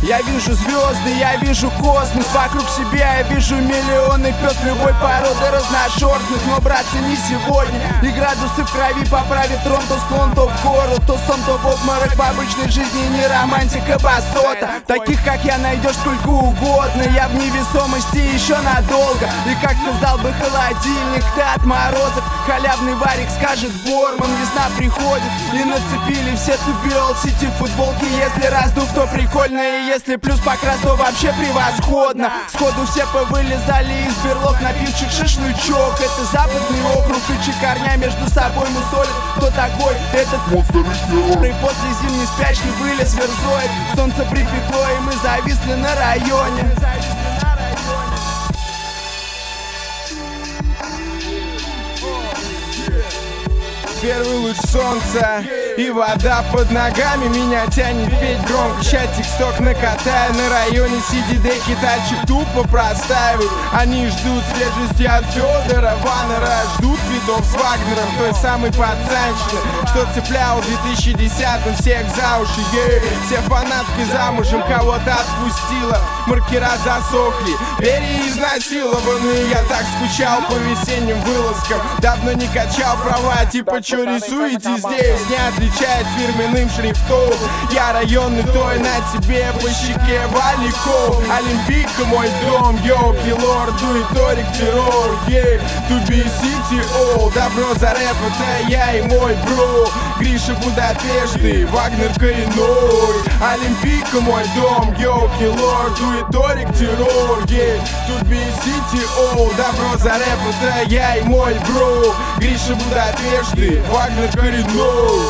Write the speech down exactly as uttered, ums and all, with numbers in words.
Я вижу звезды, я вижу космос. Вокруг себя я вижу миллионы пёс любой породы разношерстных. Но, братцы, не сегодня. И градусы в крови поправит трон. То склон, то в гору, то сон, то в обморок. В обычной жизни не романтика, басота. Таких, как я, найдешь сколько угодно. Я в невесомости еще надолго. И как сказал бы холодильник, ты отморозок. Халявный варик, скажет Борман. Весна приходит и нацепили все тубиол сити футболки. Если раздув, то прикольно. И если плюс покрас, то вообще превосходно. Сходу все повылезали из берлог, напивчик шашлычок. Это западный округ, и чекарня между собой мусолит. Кто такой? Этот монстр и после зимней спячки вылез верзоид. Солнце припекло, и мы зависли на районе. Первый луч солнца и вода под ногами меня тянет петь громко. Ща тик-сток накатаю на районе сидидеки, тачек тупо простаивают. Они ждут свежести от Федора Ваннера, ждут видов с Вагнером, той самой пацанщины, что цеплял в две тысячи десятом всех за уши. Yeah. Все фанатки замужем, кого-то отпустила, маркера засохли, двери изнасилованы. Я так скучал по весенним вылазкам, давно не качал права, типа что рисуете здесь, не отличает фирменным шрифтом. Я районный, той на тебе по щеке валиков. Олимпийка мой дом, йоу, киллор, дует торик, террор, yeah. To be city, all, добро за рэп, это я и мой бро. Гриша Будапешты, Вагнер коренной. Олимпийка мой дом, йоу, киллор, дует торик, террор, yeah. To be city, all, добро за рэп, это я и мой бро. Гриша Будапешты, Вагнер коренной.